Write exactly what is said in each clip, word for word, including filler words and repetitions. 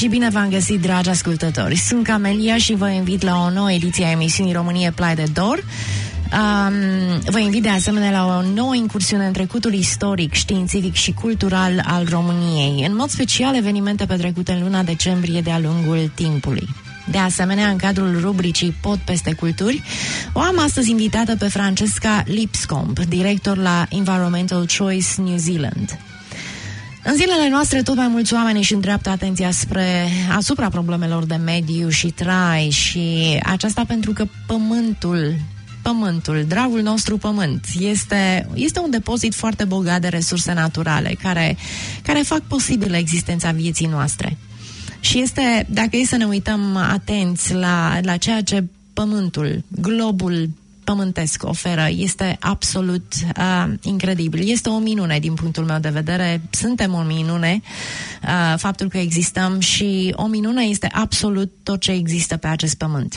și bine v-am găsit, dragi ascultători. Sunt Camelia și vă invit la o nouă ediție a emisiunii România Plai de Dor. Um, vă invit de asemenea la o nouă incursiune în trecutul istoric, științific și cultural al României, în mod special evenimente petrecute în luna decembrie de-a lungul timpului. De asemenea, în cadrul rubricii Pod peste culturi, o am astăzi invitată pe Francesca Lipscomb, director la Environmental Choice New Zealand. În zilele noastre, tot mai mulți oameni își îndreaptă atenția spre asupra problemelor de mediu și trai, și aceasta pentru că pământul, pământul, dragul nostru pământ, este, este un depozit foarte bogat de resurse naturale care, care fac posibilă existența vieții noastre. Și este, dacă e să ne uităm atenți la, la ceea ce pământul, globul pământesc oferă, este absolut uh, incredibil. Este o minune din punctul meu de vedere. Suntem o minune, uh, faptul că existăm, și o minune este absolut tot ce există pe acest pământ.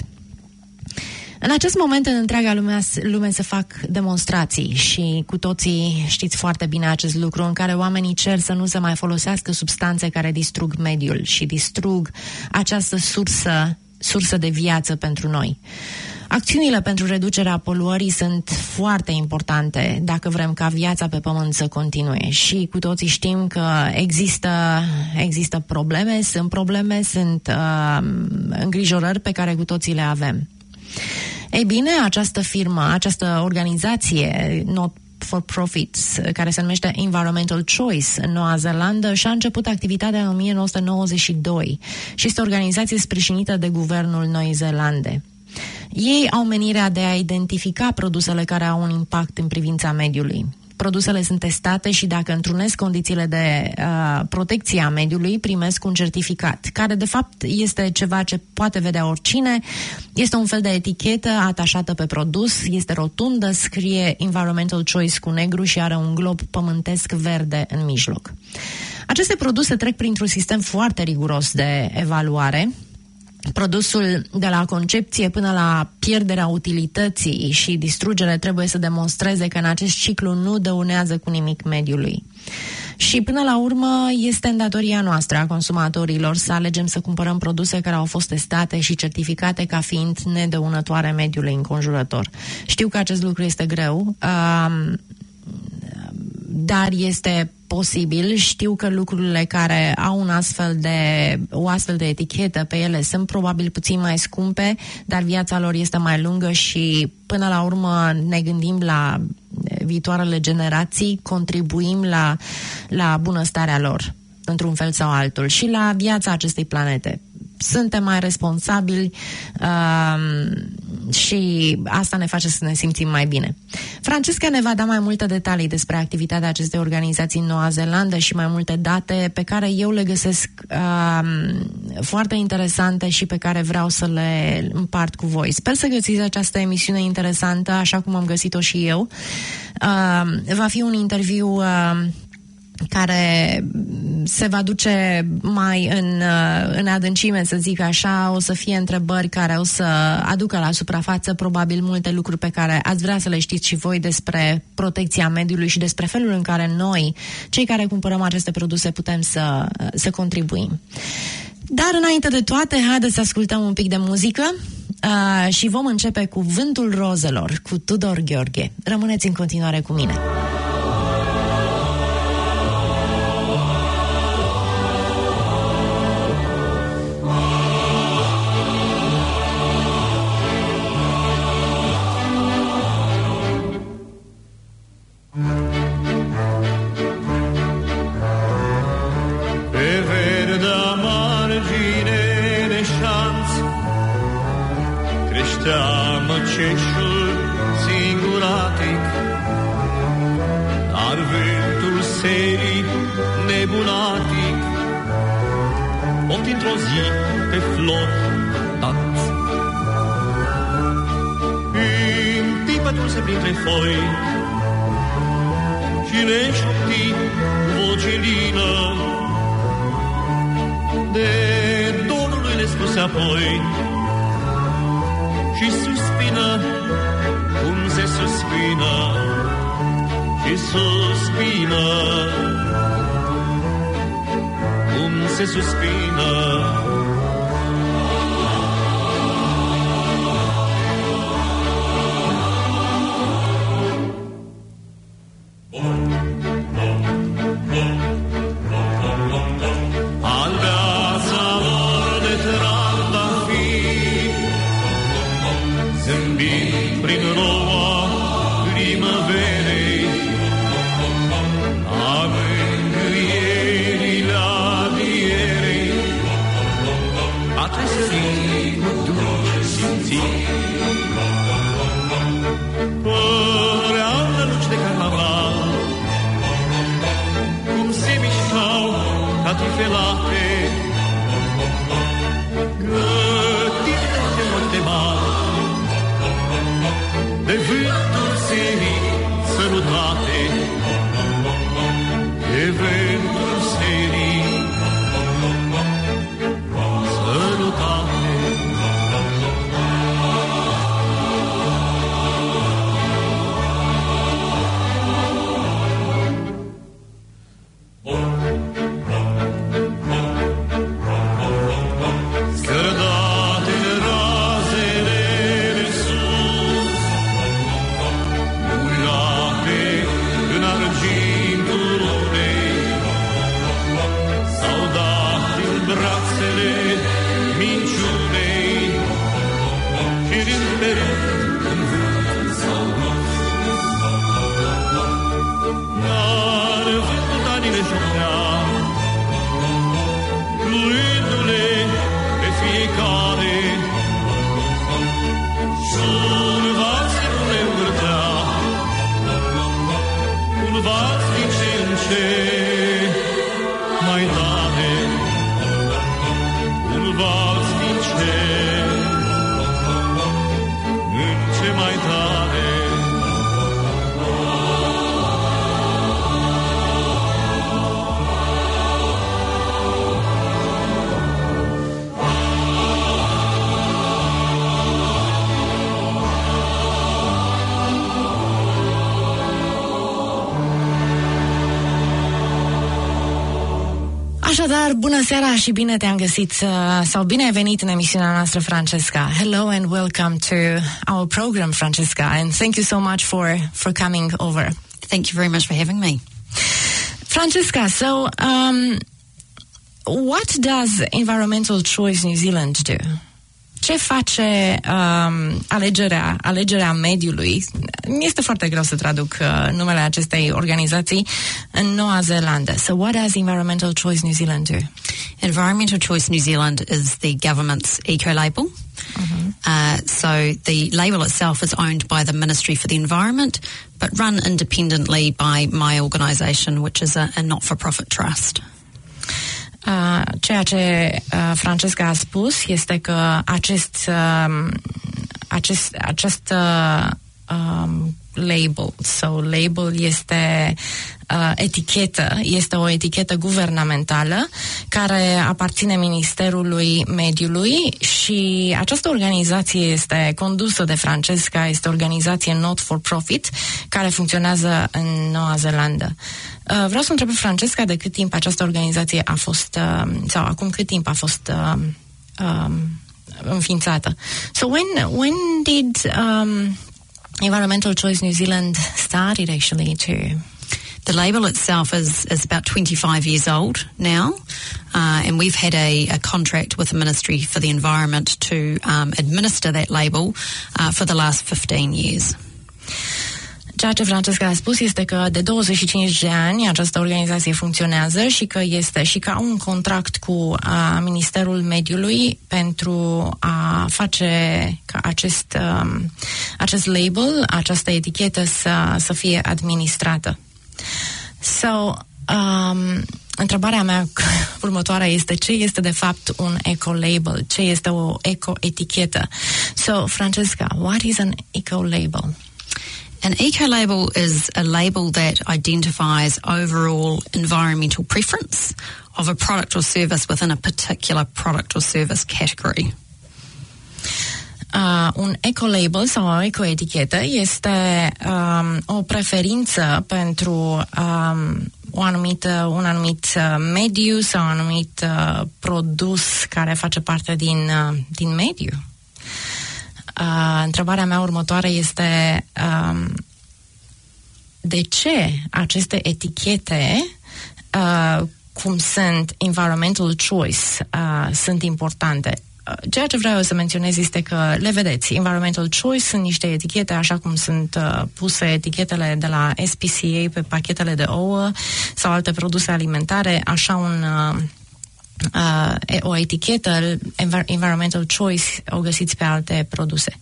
În acest moment, în întreaga lume, lume se fac demonstrații și cu toții știți foarte bine acest lucru, în care oamenii cer să nu se mai folosească substanțe care distrug mediul și distrug această sursă, sursă de viață pentru noi. Acțiunile pentru reducerea poluării sunt foarte importante dacă vrem ca viața pe pământ să continue, și cu toții știm că există, există probleme, sunt probleme, sunt uh, îngrijorări pe care cu toții le avem. Ei bine, această firmă, această organizație not for profits, care se numește Environmental Choice în Noua Zeelandă, și-a început activitatea în o mie nouă sute nouăzeci și doi și este o organizație sprijinită de guvernul Noii Zeelande. Ei au menirea de a identifica produsele care au un impact în privința mediului. Produsele sunt testate și dacă întrunesc condițiile de uh, protecție a mediului, primesc un certificat, care de fapt este ceva ce poate vedea oricine. Este un fel de etichetă atașată pe produs, este rotundă, scrie Environmental Choice cu negru și are un glob pământesc verde în mijloc. Aceste produse trec printr-un sistem foarte riguros de evaluare. Produsul, de la concepție până la pierderea utilității și distrugere, trebuie să demonstreze că în acest ciclu nu dăunează cu nimic mediului. Și până la urmă este îndatoria noastră a consumatorilor să alegem să cumpărăm produse care au fost testate și certificate ca fiind nedăunătoare mediului înconjurător. Știu că acest lucru este greu, um, dar este posibil. Știu că lucrurile care au un astfel de, o astfel de etichetă pe ele sunt probabil puțin mai scumpe, dar viața lor este mai lungă și până la urmă ne gândim la viitoarele generații, contribuim la, la bunăstarea lor într-un fel sau altul și la viața acestei planete. Suntem mai responsabili uh, și asta ne face să ne simțim mai bine. Francesca ne va da mai multe detalii despre activitatea acestei organizații în Noua Zeelandă și mai multe date pe care eu le găsesc uh, foarte interesante și pe care vreau să le împart cu voi. Sper să găsiți această emisiune interesantă, așa cum am găsit-o și eu. Uh, va fi un interviu uh, care se va duce mai în, în adâncime, să zic așa. O să fie întrebări care o să aducă la suprafață probabil multe lucruri pe care ați vrea să le știți și voi despre protecția mediului și despre felul în care noi, cei care cumpărăm aceste produse, putem să, să contribuim. Dar înainte de toate, haideți să ascultăm un pic de muzică uh, și vom începe cu Vântul Rozelor, cu Tudor Gheorghe. Rămâneți în continuare cu mine. Ceșul singuratic, dar vântul serii nebunatic opt într-o zi pe flori dat. Împipătul se printre foi și le șopti voce lină, de dorul lui le spuse apoi și suspină cum se suspină și suspină. cum se suspină. Așadar, bună seara și bine te-am găsit sau bine ai venit în emisiunea noastră, Francesca. Hello and welcome to our program, Francesca, and thank you so much for for coming over. Thank you very much for having me. Francesca, so um, what does Environmental Choice New Zealand do? Ce face um, alegerea, alegerea mediului? Este foarte greu să traduc uh, numele acestei organizații în Noua Zeelandă. So what does Environmental Choice New Zealand do? Environmental Choice New Zealand is the government's eco-label. Mm-hmm. Uh, so the label itself is owned by the Ministry for the Environment, but run independently by my organisation, which is a, a not-for-profit trust. Uh, ceea ce uh, Francesca a spus este că acest, uh, acest, acest uh, um, label, so label este uh, etichetă, este o etichetă guvernamentală care aparține Ministerului Mediului și această organizație este condusă de Francesca, este o organizație not-for-profit care funcționează în Noua Zeelandă. Uh, vreau să întreb pe Francesca de cât timp această organizație a fost, uh, sau acum cât timp a fost uh, um, înființată. So when, when did um, Environmental Choice New Zealand started actually to... The label itself is, is about twenty-five years old now, uh, and we've had a, a contract with the Ministry for the Environment to um, administer that label uh, for the last fifteen years. Ceea ce Francesca a spus este că de douăzeci și cinci de ani această organizație funcționează și că este și că au un contract cu a, Ministerul Mediului pentru a face ca acest, um, acest label, această etichetă să, să fie administrată. So, um, întrebarea mea următoarea este ce este de fapt un eco-label? Ce este o eco-etichetă? So, Francesca, what is an eco-label? An eco-label is a label that identifies overall environmental preference of a product or service within a particular product or service category. Uh, un eco-label sau o eco-etichetă este um, o preferință pentru, um, o anumită, un anumit uh, mediu sau un anumit uh, produs care face parte din, uh, din mediu. Uh, întrebarea mea următoare este uh, de ce aceste etichete uh, cum sunt environmental choice uh, sunt importante? Ceea ce vreau să menționez este că le vedeți, environmental choice sunt niște etichete așa cum sunt uh, puse etichetele de la S P C A pe pachetele de ouă sau alte produse alimentare, așa un uh, uh, o etichetă env- environmental choice o găsiți pe alte produse.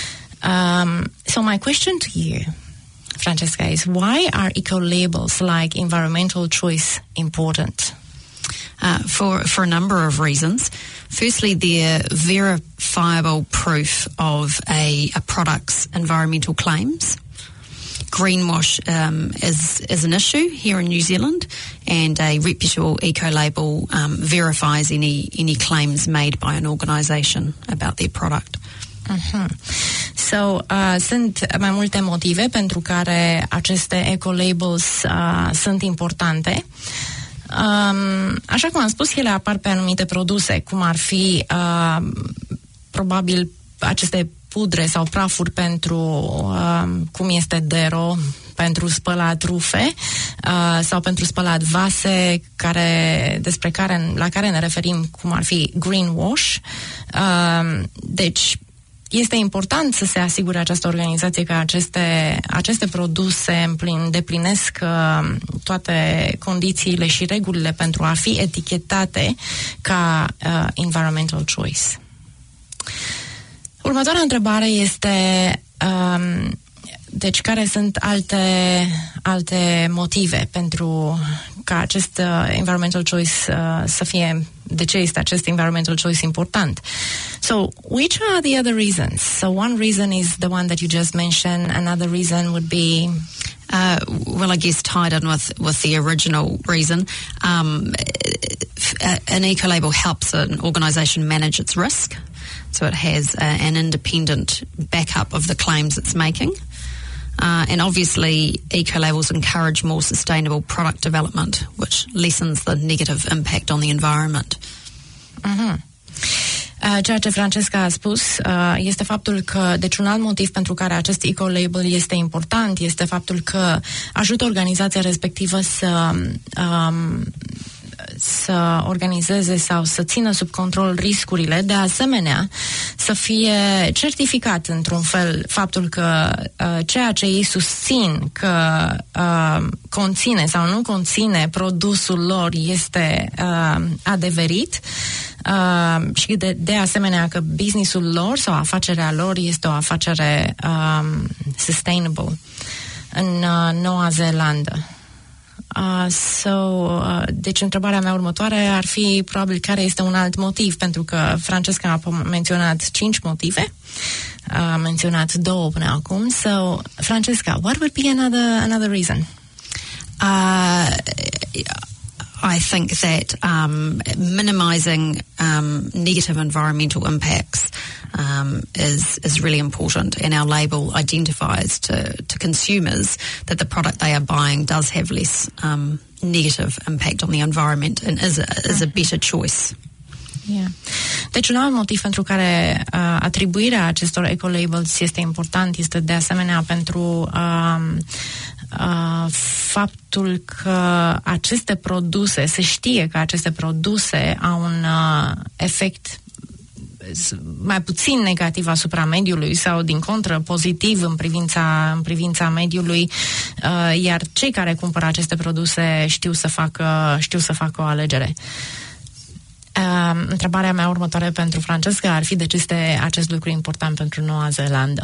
Um, so my question to you, Francesca, is why are eco-labels like environmental choice important? Uh, for for a number of reasons. Firstly, they're verifiable proof of a, a product's environmental claims. Greenwash um, is is an issue here in New Zealand, and a reputable eco-label um, verifies any any claims made by an organisation about their product. Uh-huh. So, uh, sunt mai multe motive pentru care aceste eco-labels uh, sunt importante. Um, așa cum am spus, ele apar pe anumite produse, cum ar fi uh, probabil aceste pudre sau prafuri pentru uh, cum este Dero, pentru spălat rufe uh, sau pentru spălat vase, care, despre care, la care ne referim cum ar fi greenwash. Uh, deci este important să se asigure această organizație că aceste, aceste produse îndeplinesc uh, toate condițiile și regulile pentru a fi etichetate ca uh, environmental choice. Următoarea întrebare este um, deci care sunt alte, alte motive pentru ca acest uh, environmental choice uh, să fie, de ce este acest environmental choice important? So, which are the other reasons? So, one reason is the one that you just mentioned. Another reason would be... Uh, well, I guess tied in with, with the original reason, um, an eco-label helps an organisation manage its risk. So it has a, an independent backup of the claims it's making. Uh, and obviously, eco-labels encourage more sustainable product development, which lessens the negative impact on the environment. Uh-huh. Uh, ceea ce Francesca a spus uh, este faptul că, deci un alt motiv pentru care acest eco-label este important este faptul că ajută organizația respectivă să um, să organizeze sau să țină sub control riscurile, de asemenea să fie certificat într-un fel faptul că uh, ceea ce ei susțin că uh, conține sau nu conține produsul lor este uh, adeverit uh, și de, de asemenea că businessul lor sau afacerea lor este o afacere um, sustainable. În uh, Noua Zeelandă. Uh, so, uh, deci întrebarea mea următoare ar fi probabil care este un alt motiv, pentru că Francesca a menționat cinci motive, a menționat două până acum. So, Francesca, what would be another another reason? Uh, I think that um, minimizing um, negative environmental impacts um, is is really important, and our label identifies to, to consumers that the product they are buying does have less um, negative impact on the environment and is a, is a better choice. Yeah. Deci un alt motiv pentru care uh, atribuirea acestor eco-labels este important este de asemenea pentru uh, uh, faptul că aceste produse, se știe că aceste produse au un uh, efect mai puțin negativ asupra mediului sau din contră pozitiv în privința, în privința mediului, uh, iar cei care cumpără aceste produse știu să facă, știu să facă o alegere. Uh, întrebarea mea următoare pentru Francesca ar fi de ce este acest lucru important pentru Noua Zeelandă.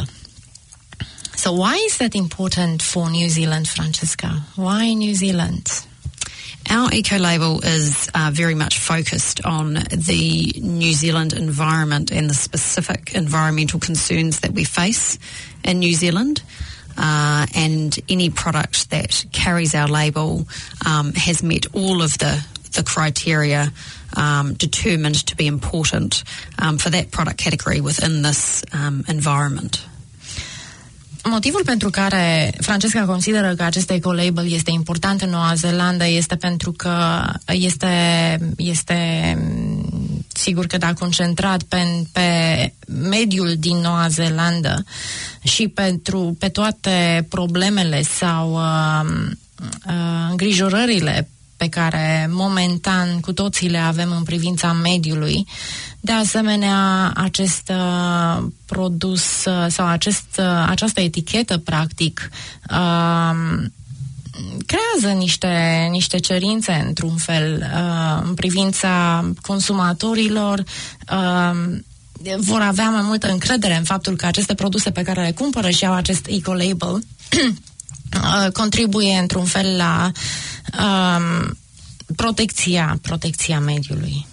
So why is that important for New Zealand, Francesca? Why New Zealand? Our eco-label is uh, very much focused on the New Zealand environment and the specific environmental concerns that we face in New Zealand. Uh, and any product that carries our label um, has met all of the, the criteria um, determined to be important um, for that product category within this um, environment. motivul pentru care Francesca consideră că acest eco-label este important în Noua Zeelandă este pentru că este, este sigur că da, concentrat pe, pe mediul din Noua Zeelandă și pentru, pe toate problemele sau uh, uh, îngrijorările pe care momentan cu toții le avem în privința mediului. De asemenea, acest uh, produs uh, sau acest, uh, această etichetă, practic, uh, creează niște, niște cerințe, într-un fel, uh, în privința consumatorilor. Uh, vor avea mai multă încredere în faptul că aceste produse pe care le cumpără și au acest eco-label uh, contribuie, într-un fel, la uh, protecția, protecția mediului.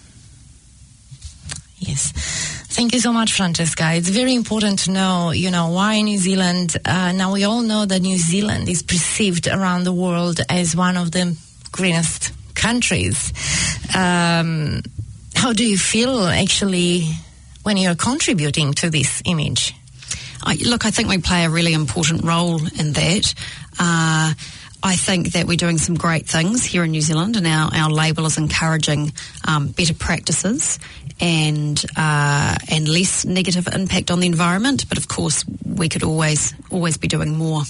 Yes. Thank you so much, Francesca. It's very important to know, you know, why New Zealand, uh, now we all know that New Zealand is perceived around the world as one of the greenest countries. Um, how do you feel, actually, when you're contributing to this image? I, look, I think we play a really important role in that. Uh, I think that we're doing some great things here in New Zealand, and our, our label is encouraging um, better practices and uh, and less negative impact on the environment. But of course, we could always always be doing more.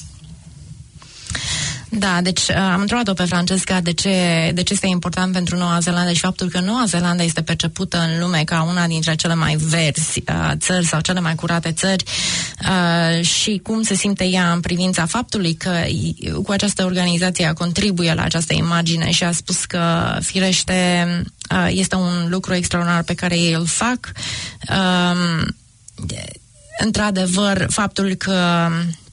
Da, deci am întrebat-o pe Francesca de ce, de ce este important pentru Noua Zeelandă și faptul că Noua Zeelandă este percepută în lume ca una dintre cele mai verzi uh, țări sau cele mai curate țări uh, și cum se simte ea în privința faptului că cu această organizație contribuie la această imagine și a spus că, firește, uh, este un lucru extraordinar pe care ei îl fac. Uh, într-adevăr, faptul că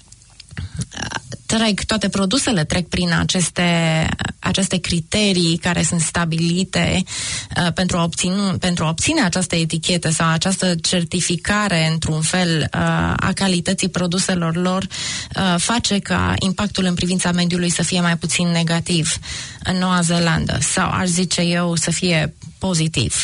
trec, toate produsele trec prin aceste, aceste criterii care sunt stabilite uh, pentru, a obține, pentru a obține această etichetă sau această certificare, într-un fel, uh, a calității produselor lor, uh, face ca impactul în privința mediului să fie mai puțin negativ în Noua Zeelandă sau, aș zice eu, să fie pozitiv.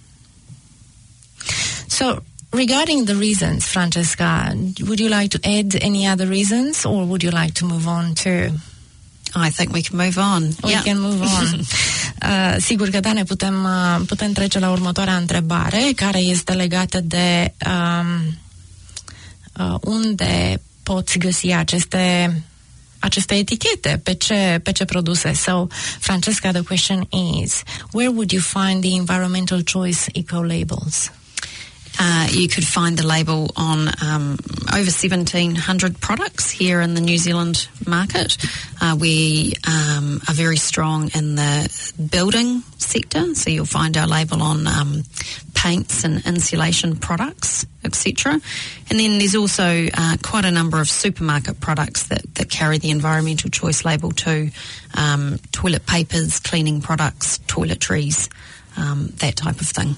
So, regarding the reasons, Francesca, would you like to add any other reasons, or would you like to move on to? I think we can move on. We yeah. can move on. uh, sigur că da, ne putem, uh, putem trece la următoarea întrebare, care este legată de um, uh, unde poți găsi aceste aceste etichete, pe ce, pe ce produse. So, Francesca, the question is, where would you find the Environmental Choice eco-labels? Uh, you could find the label on um, over seventeen hundred products here in the New Zealand market. Uh, we um, are very strong in the building sector, so you'll find our label on um, paints and insulation products, et cetera. And then there's also uh, quite a number of supermarket products that, that carry the Environmental Choice label too. Um, toilet papers, cleaning products, toiletries, um, that type of thing.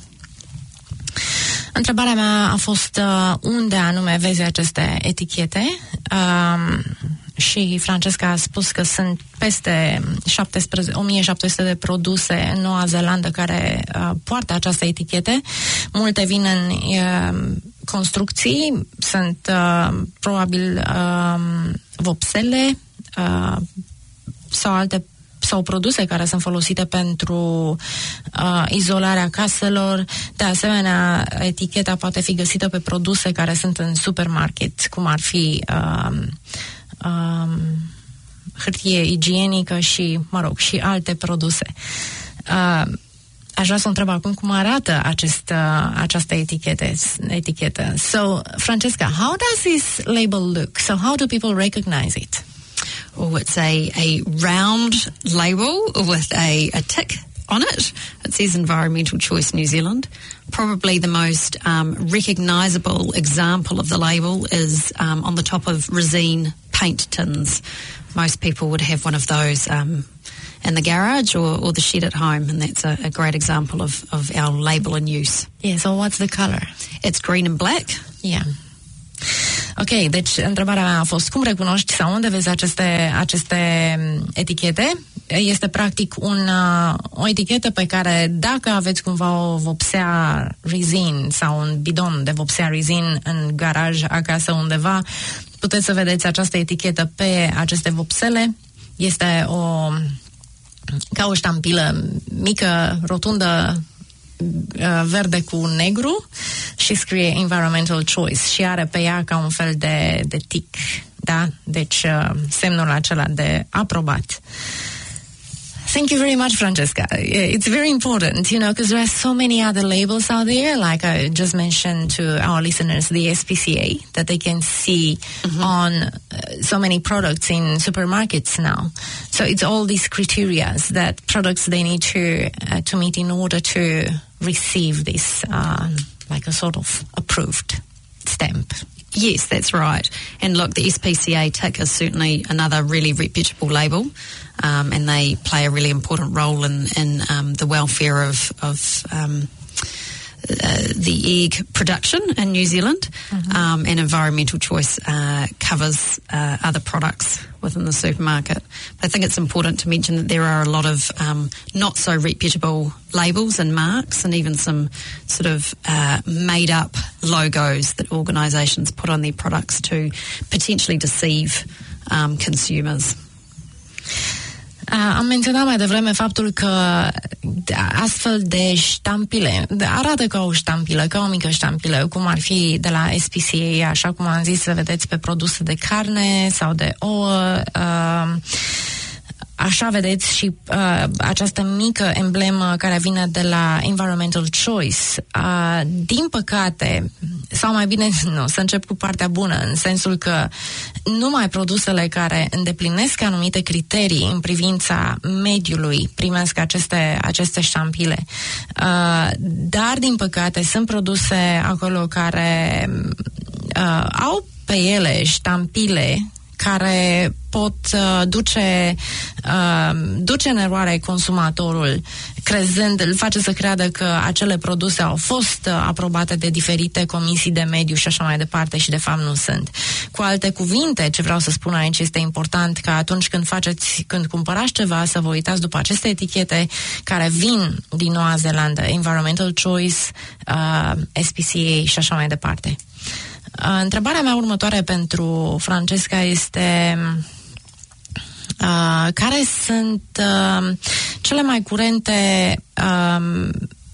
Întrebarea mea a fost uh, unde anume vezi aceste etichete um, și Francesca a spus că sunt peste o mie șapte sute de produse în Noua Zeelandă care uh, poartă această etichete. Multe vin în uh, construcții, sunt uh, probabil uh, vopsele uh, sau alte sau produse care sunt folosite pentru uh, izolarea caselor. De asemenea, eticheta poate fi găsită pe produse care sunt în supermarket, cum ar fi uh, uh, hârtie igienică și, mă rog, și alte produse. Uh, Aș vrea să întreb acum cum arată acest, uh, această etichete, etichetă. So, Francesca, how does this label look? So, how do people recognize it? Oh, it's a, a round label with a, a tick on it. It says Environmental Choice New Zealand. Probably the most um, recognisable example of the label is um, on the top of Resene paint tins. Most people would have one of those um, in the garage or, or the shed at home, and that's a, a great example of, of our label in use. Yeah, so what's the colour? It's green and black. Yeah. Ok, deci întrebarea mea a fost cum recunoști sau unde vezi aceste, aceste etichete? Este practic un, o etichetă pe care dacă aveți cumva o vopsea Resene sau un bidon de vopsea Resene în garaj acasă undeva, puteți să vedeți această etichetă pe aceste vopsele. Este o ca o ștampilă mică, rotundă, verde cu negru și scrie Environmental Choice și are pe ea ca un fel de, de tic, da? Deci semnul acela de aprobat. Thank you very much, Francesca. It's very important, you know, because there are so many other labels out there, like I just mentioned to our listeners, the S P C A, that they can see mm-hmm. on uh, so many products in supermarkets now. So it's all these criteria that products they need to uh, to meet in order to receive this, uh, like a sort of approved stamp. Yes, that's right. And look, the S P C A tick is certainly another really reputable label, um, and they play a really important role in, in um, the welfare of, of um, uh, the egg production in New Zealand. Mm-hmm. Um, and Environmental Choice uh, covers uh, other products within the supermarket. But I think it's important to mention that there are a lot of um, not so reputable labels and marks, and even some sort of uh, made up logos that organisations put on their products to potentially deceive um, consumers. Uh, am menționat mai devreme faptul că astfel de ștampile arată ca o ștampilă, ca o mică ștampilă, cum ar fi de la S P C A, așa cum am zis, să vedeți pe produse de carne sau de ouă. Uh, Așa vedeți și uh, această mică emblemă care vine de la Environmental Choice. Uh, din păcate, sau mai bine, nu, să încep cu partea bună, în sensul că numai produsele care îndeplinesc anumite criterii în privința mediului primesc aceste, aceste ștampile. Uh, dar, din păcate, sunt produse acolo care uh, au pe ele ștampile care pot uh, duce, uh, duce în eroare consumatorul, crezând, îl face să creadă că acele produse au fost uh, aprobate de diferite comisii de mediu și așa mai departe și de fapt nu sunt. Cu alte cuvinte, ce vreau să spun aici, este important că atunci când faceți, când cumpărați ceva, să vă uitați după aceste etichete care vin din Noua Zeelandă, Environmental Choice, uh, S P C A și așa mai departe. Uh, întrebarea mea următoare pentru Francesca este uh, care sunt uh, cele mai curente uh,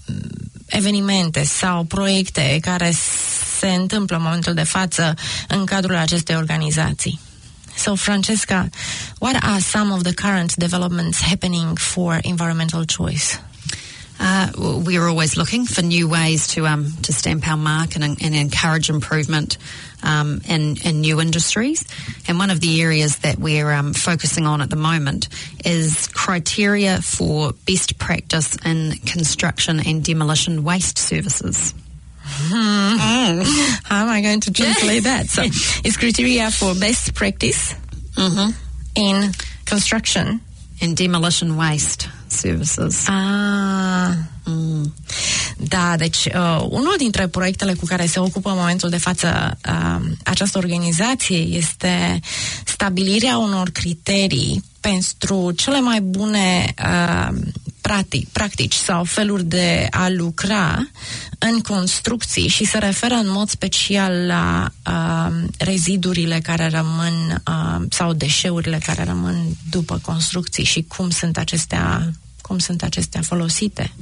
evenimente sau proiecte care se întâmplă în momentul de față în cadrul acestei organizații. So, Francesca, what are some of the current developments happening for Environmental Choice? Uh, we're always looking for new ways to um, to stamp our mark and, and encourage improvement um, in, in new industries. And one of the areas that we're um, focusing on at the moment is criteria for best practice in construction and demolition waste services. Hmm. Mm. How am I going to translate that? So, it's criteria for best practice mm-hmm. in construction and demolition waste services. Ah. Mm. Da, deci uh, unul dintre proiectele cu care se ocupă în momentul de față uh, această organizație este stabilirea unor criterii pentru cele mai bune uh, practici, practici sau feluri de a lucra în construcții și se referă în mod special la uh, rezidurile care rămân uh, sau deșeurile care rămân după construcții și cum sunt acestea, cum sunt acestea folosite.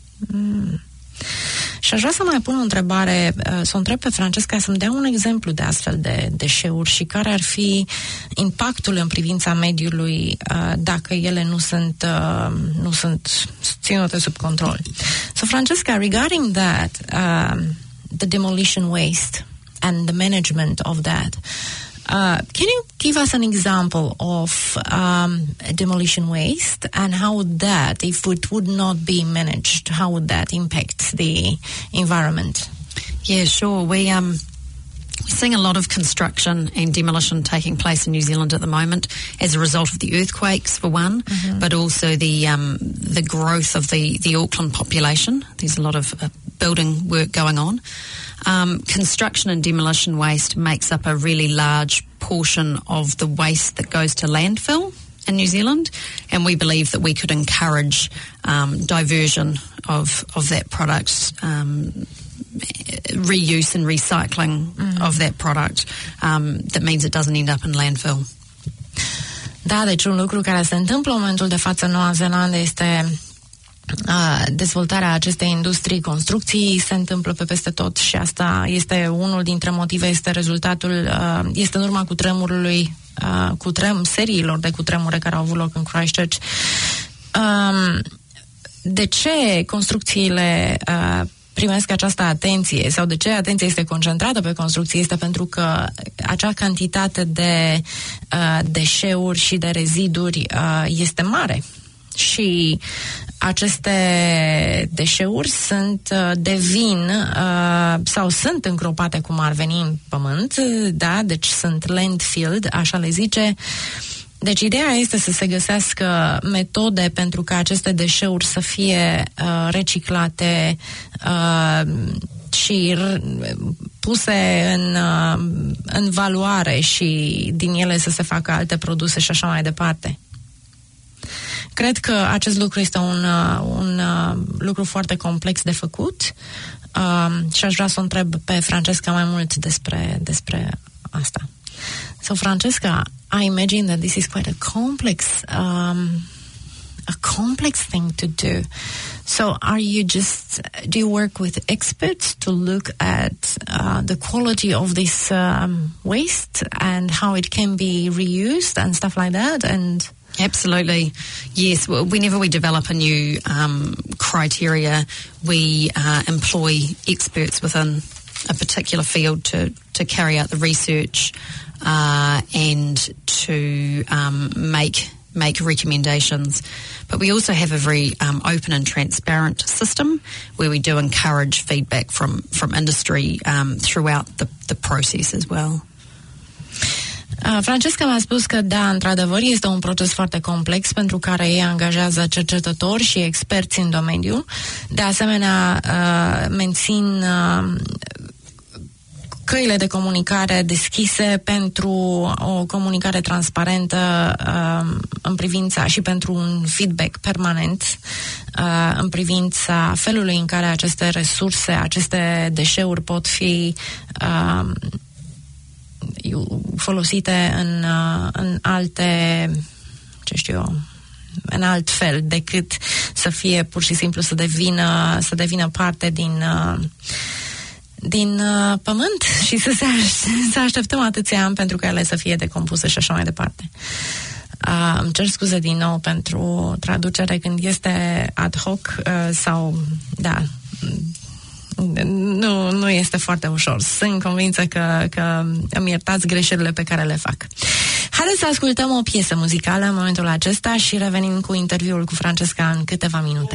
Mm. Și aș vrea să mai pun o întrebare, să o întreb pe Francesca să-mi dea un exemplu de astfel de deșeuri și care ar fi impactul în privința mediului dacă ele nu sunt, nu sunt ținute sub control. So, Francesca, regarding that, um, the demolition waste and the management of that, Uh, can you give us an example of um, demolition waste and how would that, if it would not be managed, how would that impact the environment? Yeah, sure. We um we're seeing a lot of construction and demolition taking place in New Zealand at the moment as a result of the earthquakes, for one, mm-hmm. but also the um the growth of the the Auckland population. There's a lot of uh, building work going on. Um, construction and demolition waste makes up a really large portion of the waste that goes to landfill in New Zealand, and we believe that we could encourage um, diversion of of that product, um, reuse and recycling mm-hmm. mm-hmm. of that product, um, that means it doesn't end up in landfill. Da, deci un lucru care se întâmplă în momentul de față în Noua Zeelandă este uh, dezvoltarea acestei industrii construcții, se întâmplă pe peste tot și asta este unul dintre motive, este rezultatul, uh, este în urma cutremurului, uh, cutrem, seriilor de cutremure care au avut loc în Christchurch. Um, de ce construcțiile uh, primesc această atenție sau de ce atenția este concentrată pe construcții? Este pentru că acea cantitate de uh, deșeuri și de reziduri uh, este mare și aceste deșeuri sunt, uh, devin uh, sau sunt încropate cum ar veni în pământ, da? Deci sunt landfilled, așa le zice. Deci ideea este să se găsească metode pentru ca aceste deșeuri să fie uh, reciclate uh, și r- puse în, uh, în valoare și din ele să se facă alte produse și așa mai departe. Cred că acest lucru este un, uh, un uh, lucru foarte complex de făcut uh, și aș vrea să o întreb pe Francesca mai mult despre, despre asta. So, Francesca, I imagine that this is quite a complex, um, a complex thing to do. So, are you just, do you work with experts to look at uh, the quality of this um, waste and how it can be reused and stuff like that? And Absolutely. Yes. Well, whenever we develop a new um, criteria, we uh, employ experts within a particular field to, to carry out the research uh, and to um, make make recommendations. But we also have a very um, open and transparent system where we do encourage feedback from, from industry um, throughout the, the process as well. Uh, Francesca mi-a spus că, da, într-adevăr, este un proces foarte complex pentru care ei angajează cercetători și experți în domeniu. De asemenea, uh, mențin uh, căile de comunicare deschise pentru o comunicare transparentă uh, în privința și pentru un feedback permanent uh, în privința felului în care aceste resurse, aceste deșeuri pot fi uh, folosite în, în alte, ce știu eu, în alt fel decât să fie pur și simplu să devină, să devină parte din din pământ și să se aș- să așteptăm atâția ani pentru ca ele să fie decompuse și așa mai departe. Uh, îmi cer scuze din nou pentru traducere când este ad hoc uh, sau, da, Nu, nu este foarte ușor. Sunt convinsă că, că îmi iertați greșelile pe care le fac. Haideți să ascultăm o piesă muzicală în momentul acesta și revenim cu interviul cu Francesca în câteva minute.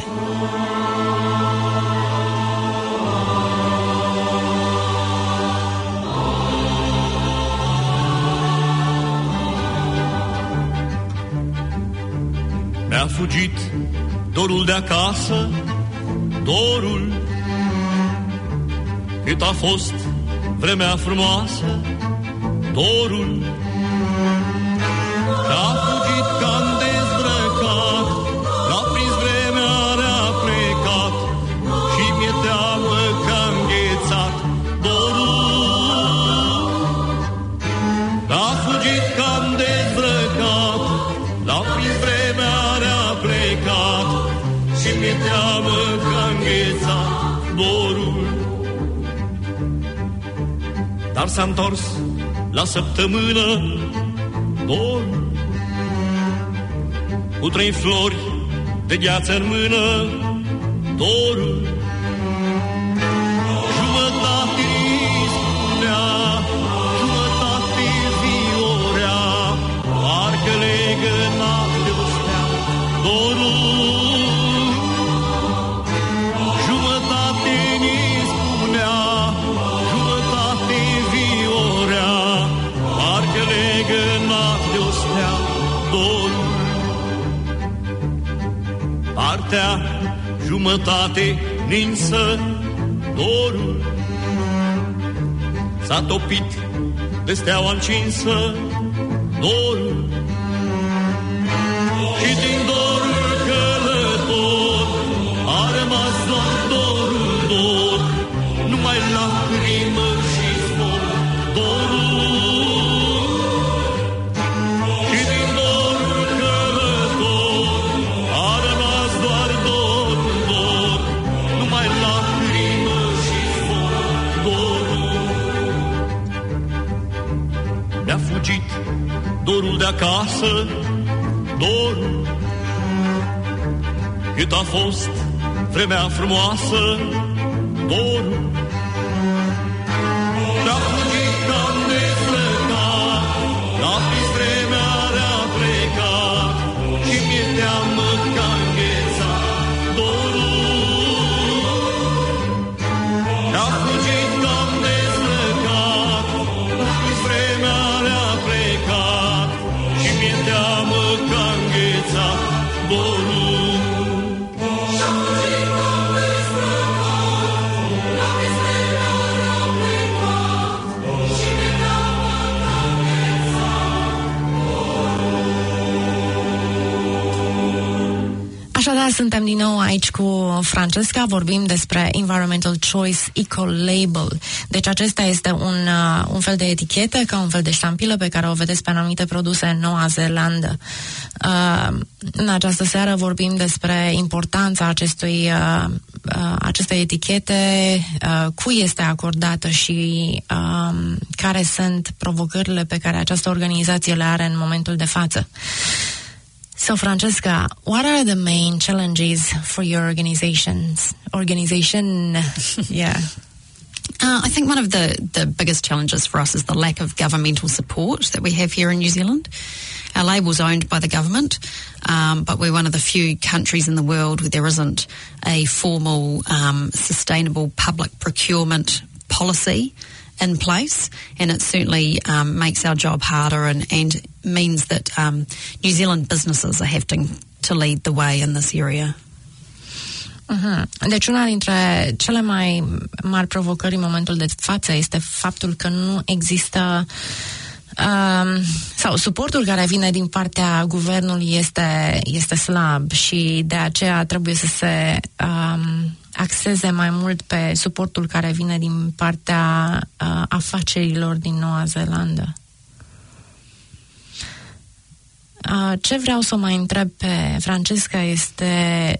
Mi-a fugit dorul de acasă, dorul cât a fost vremea frumoasă, dorul a fugit ca-n dezbrăcat, l-a prins vremea, a plecat și mi-e teamă că-a înghețat dorul. A fugit ca-n dezbrăcat, l-a prins vremea, a plecat și mi-e teamă că-a înghețat dorul. Dar s-a întors la săptămână dorul, cu trei flori de gheață în mână, dorul. Jumătate spunea, jumătate viorea, parcă legăna de o stea, dorul. Jumătate ni spunea, jumătate viorea, parcă legănat de o stea, dorul. Partea jumătate ninsă, dorul, s-a topit de steaua încinsă, dorul. Și din dorul călător a rămas doar dorul, dor, numai lacrimă și zbor, mi-a fugit dorul de acasă, dorul. Cât a fost vremea frumoasă, dorul. Mi-a fugit cam dezlăcat, l-a prins vremea, a plecat și mi-e teamă că-a înghețat dorul. Mi-a fugit cam dezlăcat, l-a prins vremea, a plecat și mi-e teamă că-a înghețat dorul. Așadar, suntem din nou aici cu Francesca, vorbim despre Environmental Choice Eco-Label. Deci acesta este un, uh, un fel de etichetă, ca un fel de ștampilă pe care o vedeți pe anumite produse în Noua Zeelandă. Uh, în această seară vorbim despre importanța acestui, uh, uh, acestei etichete, uh, cui este acordată și uh, care sunt provocările pe care această organizație le are în momentul de față. So, Francesca, what are the main challenges for your organizations? Organization, yeah. Uh, I think one of the, the biggest challenges for us is the lack of governmental support that we have here in New Zealand. Our label's owned by the government, um, but we're one of the few countries in the world where there isn't a formal, um, sustainable public procurement policy in place, and it certainly um, makes our job harder and, and means that um, New Zealand businesses are having to lead the way in this area. Uh-huh. Deci una dintre cele mai mari provocări în momentul de față este faptul că nu există um, sau suportul care vine din partea guvernului este, este slab și de aceea trebuie să se um, axeze mai mult pe suportul care vine din partea uh, afacerilor din Noua Zeelandă. Uh, ce vreau să mai întreb pe Francesca este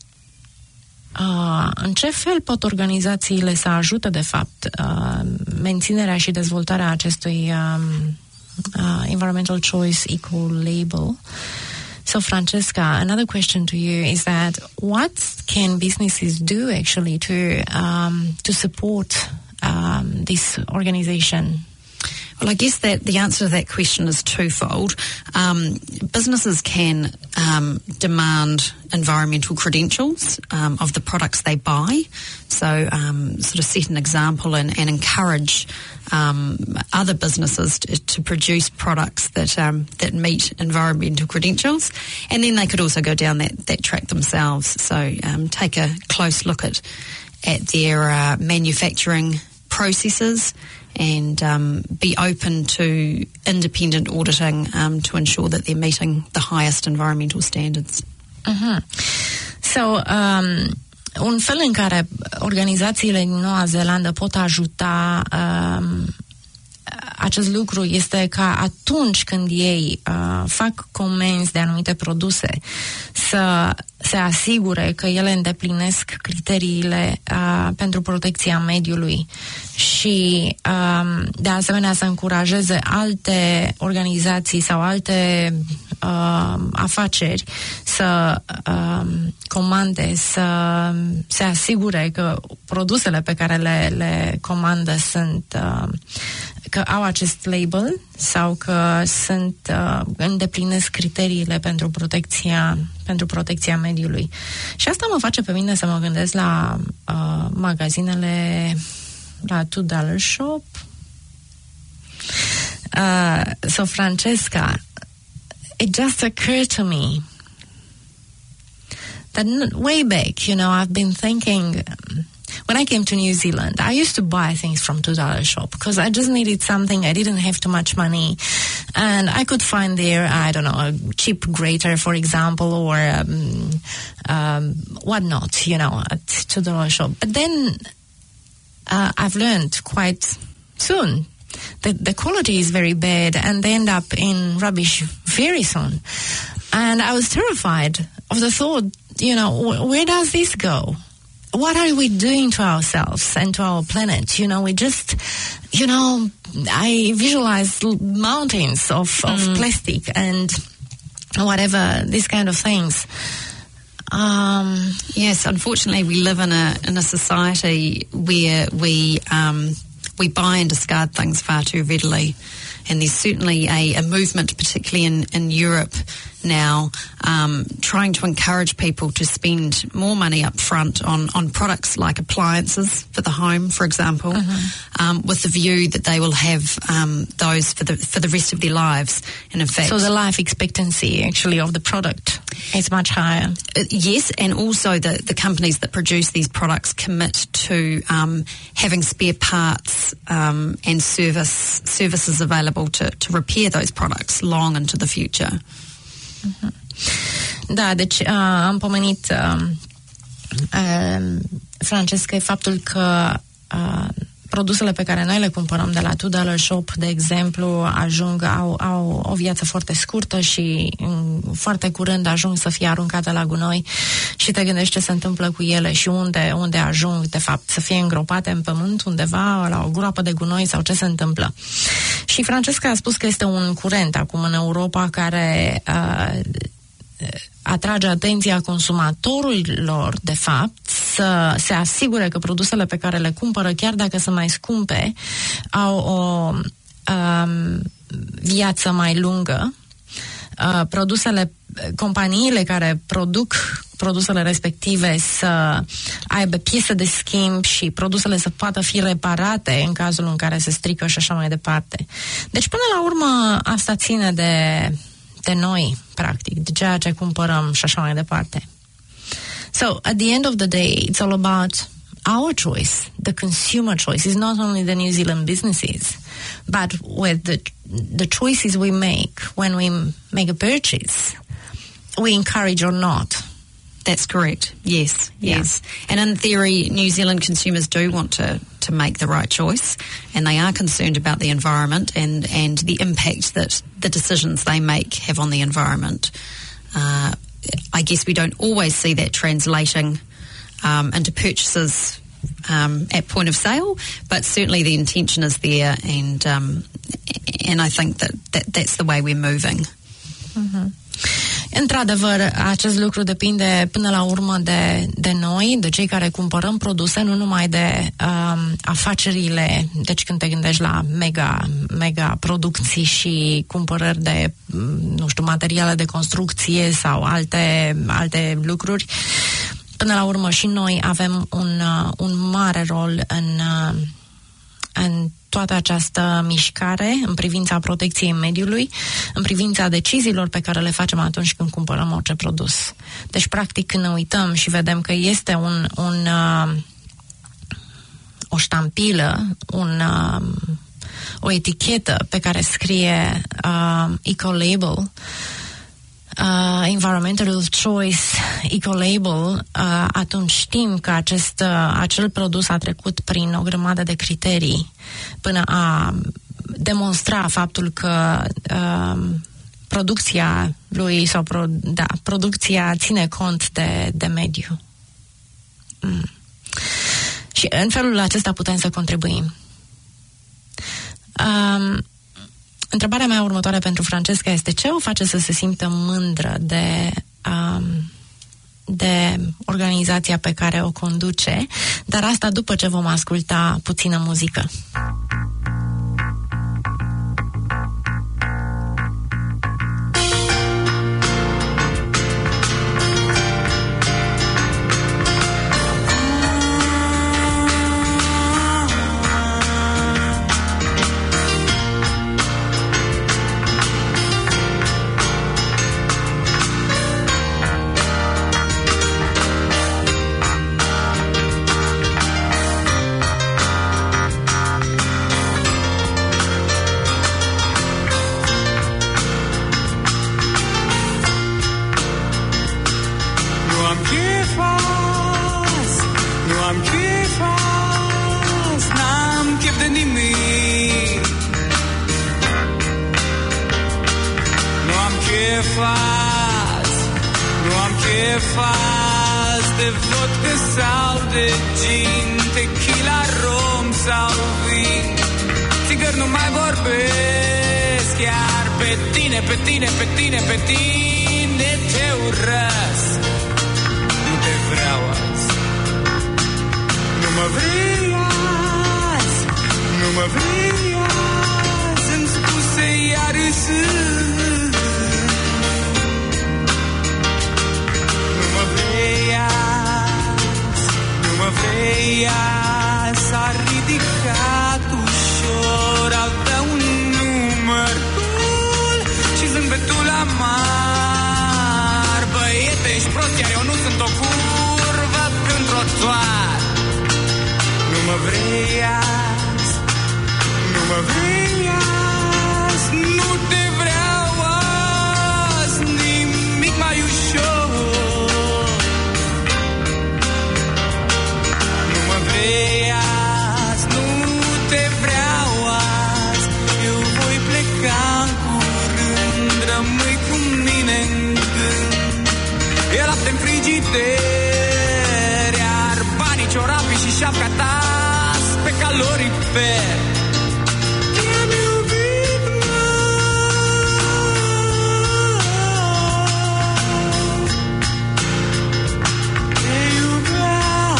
uh, în ce fel pot organizațiile să ajute de fapt uh, menținerea și dezvoltarea acestui um, uh, Environmental Choice Eco-Label. So, Francesca, another question to you is that what can businesses do actually to um, to support um, this organization? Well, I guess that the answer to that question is twofold. Um, businesses can um, demand environmental credentials um, of the products they buy, so um, sort of set an example and, and encourage um, other businesses to, to produce products that um, that meet environmental credentials, and then they could also go down that, that track themselves. So um, take a close look at at their uh, manufacturing processes and um, be open to independent auditing um, to ensure that they're meeting the highest environmental standards. Uh-huh. So, um, un fel în care organizațiile din Noua Zeelandă pot ajuta um, acest lucru este ca atunci când ei uh, fac comenzi de anumite produse să se asigure că ele îndeplinesc criteriile uh, pentru protecția mediului și uh, de asemenea să încurajeze alte organizații sau alte uh, afaceri să uh, comande, să se asigure că produsele pe care le, le comandă sunt uh, că au acest label sau că sunt uh, îndeplinesc criteriile pentru protecția pentru protecția mediului. Și asta mă face pe mine să mă gândesc la uh, magazinele la two dollar shop. Uh, so, Francesca, it just occurred to me that way back, you know, I've been thinking when I came to New Zealand, I used to buy things from two dollar shop because I just needed something. I didn't have too much money. And I could find there, I don't know, a cheap grater, for example, or um, um, whatnot, you know, at two dollar shop. But then uh, I've learned quite soon that the quality is very bad and they end up in rubbish very soon. And I was terrified of the thought, you know, where does this go? What are we doing to ourselves and to our planet? You know, we just, you know, I visualize mountains of, of mm. plastic and whatever, these kind of things. Um, yes, unfortunately, we live in a in a society where we um, we buy and discard things far too readily, and there's certainly a, a movement, particularly in, in Europe now, um, trying to encourage people to spend more money up front on, on products like appliances for the home, for example, mm-hmm. um, with the view that they will have um, those for the for the rest of their lives. And in fact, so the life expectancy actually of the product is much higher. Uh, yes, and also the, the companies that produce these products commit to um, having spare parts um, and service services available to, to repair those products long into the future. Uh-huh. Da, deci uh, am pomenit uh, uh, Francesca, faptul că uh, produsele pe care noi le cumpărăm de la Two Dollar Shop, de exemplu, ajung, au, au o viață foarte scurtă și um, foarte curând ajung să fie aruncate la gunoi și te gândești ce se întâmplă cu ele și unde, unde ajung, de fapt, să fie îngropate în pământ undeva, la o groapă de gunoi sau ce se întâmplă. Și Francesca a spus că este un curent acum în Europa care uh, atrage atenția consumatorilor, de fapt, să se asigure că produsele pe care le cumpără, chiar dacă sunt mai scumpe, au o um, viață mai lungă. Uh, produsele, companiile care produc produsele respective să aibă piese de schimb și produsele să poată fi reparate în cazul în care se strică și așa mai departe. Deci, până la urmă, asta ține de de noi, practic, de ceea ce cumpărăm și așa mai departe. So, at the end of the day, it's all about our choice, the consumer choice. It's not only the New Zealand businesses, but with the, the choices we make when we make a purchase, we encourage or not. That's correct. Yes, yeah. yes. And in theory, New Zealand consumers do want to, to make the right choice, and they are concerned about the environment and, and the impact that the decisions they make have on the environment. Uh, I guess we don't always see that translating um, into purchases um, at point of sale, but certainly the intention is there, and um, and I think that, that that's the way we're moving. Mm-hmm. Într-adevăr, acest lucru depinde până la urmă de, de noi, de cei care cumpărăm produse, nu numai de um, afacerile, deci când te gândești la mega, mega producții și cumpărări de, nu știu, materiale de construcție sau alte, alte lucruri. Până la urmă și noi avem un, uh, un mare rol în, uh, în toată această mișcare în privința protecției mediului, în privința deciziilor pe care le facem atunci când cumpărăm orice produs. Deci, practic, când ne uităm și vedem că este un, un, uh, o ștampilă, un, uh, o etichetă pe care scrie uh, eco-label, Uh, environmental choice, eco-label, uh, atunci știm că acest, uh, acel produs a trecut prin o grămadă de criterii până a demonstra faptul că uh, producția lui sau pro, da, producția ține cont de, de mediu. Mm. Și în felul acesta putem să contribuim. Um, Întrebarea mea următoare pentru Francesca este: ce o face să se simtă mândră de, um, de organizația pe care o conduce, dar asta după ce vom asculta puțină muzică. țigări nu mai vorbesc. Chiar pe tine, pe tine, pe tine, pe tine te urăsc. Nu te vreau azi. Nu mă vrei azi. Nu mă vrei azi. Îmi spuse iar râsând. Nu mă vrei azi. Nu mă vrei azi. S-a ridicat ușor, avea un număr cool și zâmbetul amar. Băiete, ești prost, iar eu nu sunt o curvă când trotuar. Nu mă vrei azi. Nu mă vrei azi. Nu te vreau azi. Nimic mai ușor. Nu mă vrei azi. Nu te vreau azi. Eu voi pleca în curând. Rămâi cu mine în gând. E lapte-n frigider, iar banii, ciorapii și șapca ta pe calorifer. Te-am iubit, mă. Te iubeam.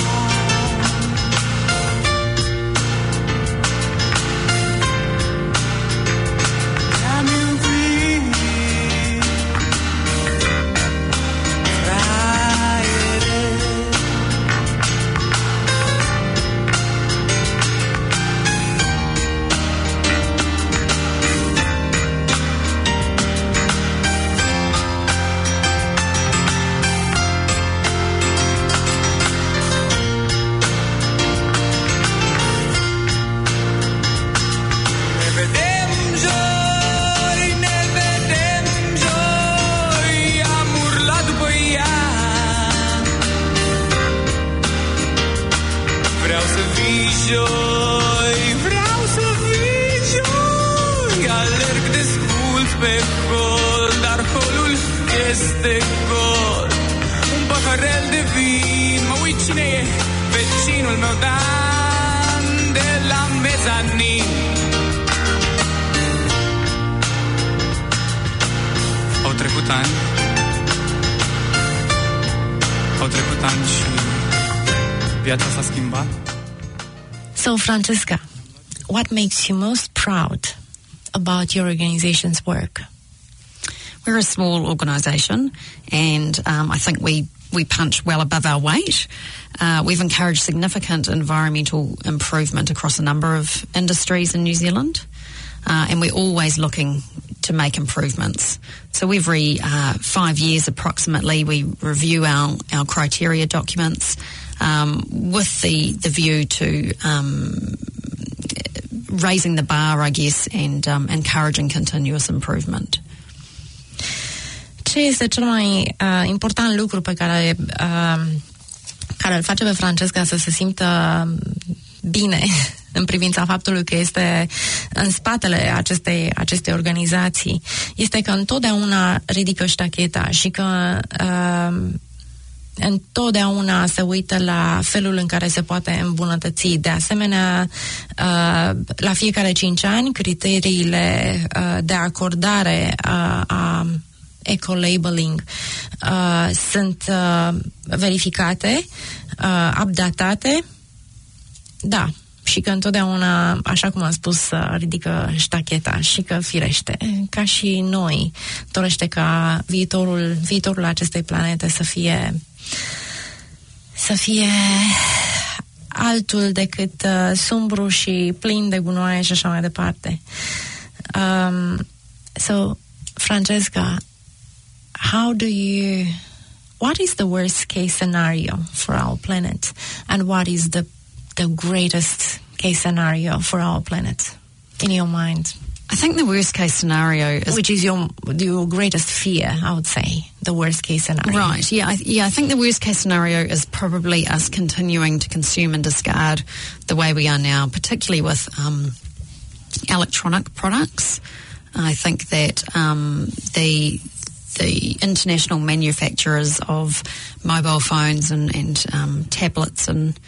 Te-am iubit. Fraiere. Ne vedem joi, ne vedem joi. Am urlat după ea. Vreau să vii joi, vreau să vii joi. Alerg desculț pe hol, dar holul este gol. Un păhărel de vin, mă uit cine e vecinul meu Dan de la mezanin. Au trecut ani. Au trecut ani și viața s-a schimbat. So, Francesca, what makes you most proud about your organization's work? We're a small organisation, and um, I think we, we punch well above our weight. Uh, we've encouraged significant environmental improvement across a number of industries in New Zealand, uh, and we're always looking to make improvements. So every uh, five years approximately, we review our, our criteria documents um, with the, the view to um, raising the bar, I guess, and um, encouraging continuous improvement. Ce este cel mai uh, important lucru pe care, uh, care îl face pe Francesca să se simtă bine în privința faptului că este în spatele acestei, acestei organizații? Este că întotdeauna ridică ștacheta și că uh, întotdeauna se uită la felul în care se poate îmbunătăți. De asemenea, uh, la fiecare cinci ani, criteriile uh, de acordare uh, a eco-labeling uh, sunt uh, verificate, uh, updatate, da, și că întotdeauna, așa cum am spus, uh, ridică ștacheta și că, firește, ca și noi, dorește ca viitorul, viitorul acestei planete să fie să fie altul decât uh, sumbru și plin de gunoaie și așa mai departe. Um, so, Francesca, how do you, what is the worst case scenario for our planet, and what is the the greatest case scenario for our planet in your mind? I think the worst case scenario is... Which is your your greatest fear, I would say, the worst case scenario. Right, yeah, I, yeah, I think the worst case scenario is probably us continuing to consume and discard the way we are now, particularly with um, electronic products. I think that um, the the international manufacturers of mobile phones and, and um, tablets and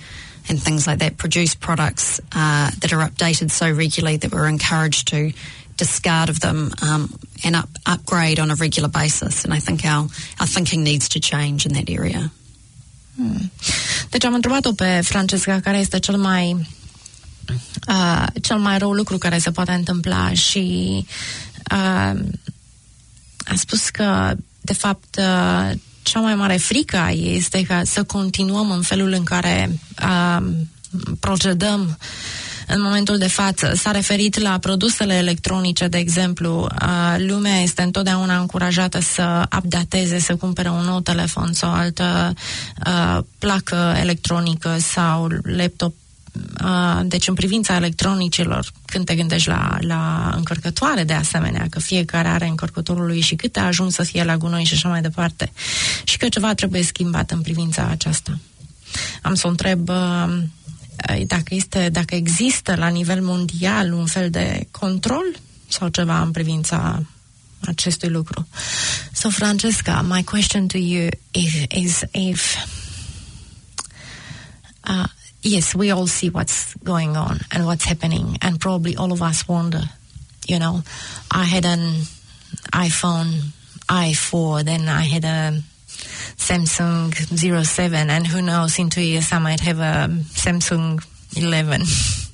and things like that produce products uh, that are updated so regularly that we're encouraged to discard of them um, and up, upgrade on a regular basis. And I think our, our thinking needs to change in that area. Hmm. Deci am întrebat-o pe Francesca care este cel mai uh, cel mai rău lucru care se poate întâmpla și uh, a spus că de fapt uh, cea mai mare frică a ei este ca să continuăm în felul în care uh, procedăm în momentul de față. S-a referit la produsele electronice, de exemplu. Uh, lumea este întotdeauna încurajată să updateze, să cumpere un nou telefon sau o altă uh, placă electronică sau laptop. Uh, deci în privința electronicilor, când te gândești la, la încărcătoare de asemenea, că fiecare are încărcătorul lui și câte ajuns să fie la gunoi și așa mai departe, și că ceva trebuie schimbat în privința aceasta. Am să o întreb uh, dacă, este, dacă există la nivel mondial un fel de control sau ceva în privința acestui lucru. So Francesca, my question to you is, is if uh, yes, we all see what's going on and what's happening, and probably all of us wonder, you know, I had an iPhone i four, then I had a Samsung zero seven, and who knows, in two years I might have a Samsung eleven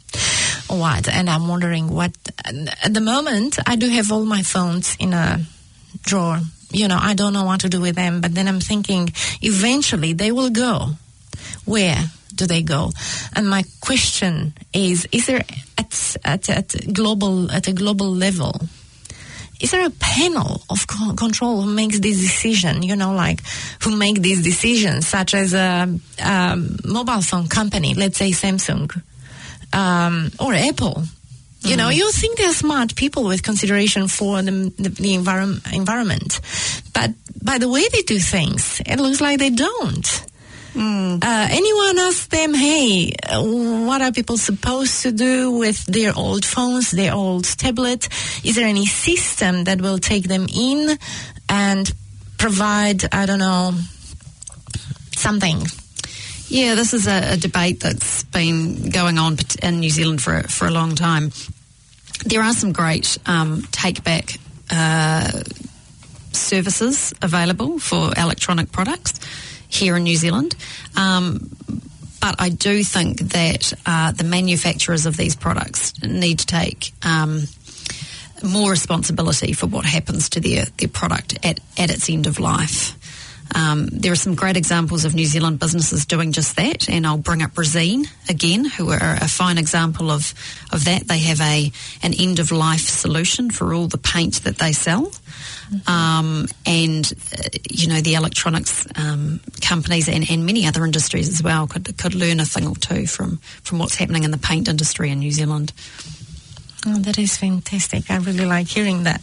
or what, and I'm wondering what, at the moment I do have all my phones in a drawer, you know, I don't know what to do with them, but then I'm thinking eventually they will go. Where do they go? And my question is, is there at, at, at global, at a global level, is there a panel of co- control who makes this decision, you know, like who make these decisions, such as a, a mobile phone company, let's say Samsung, um, or Apple? You know, you think they're smart people with consideration for the, the, the envirom- environment. But by the way they do things, it looks like they don't. Mm. Uh, anyone ask them, hey, uh, what are people supposed to do with their old phones, their old tablet? Is there any system that will take them in and provide, I don't know, something? Yeah, this is a, a debate that's been going on in New Zealand for, for a long time. There are some great um, take-back uh, services available for electronic products here in New Zealand. Um, but I do think that uh, the manufacturers of these products need to take um, more responsibility for what happens to their, their product at, at its end of life. Um, there are some great examples of New Zealand businesses doing just that, and I'll bring up Resene again, who are a fine example of, of that. They have a an end-of-life solution for all the paint that they sell. Mm-hmm. Um, and, uh, you know, the electronics um, companies and, and many other industries as well could could learn a thing or two from, from what's happening in the paint industry in New Zealand. Oh, that is fantastic. I really like hearing that.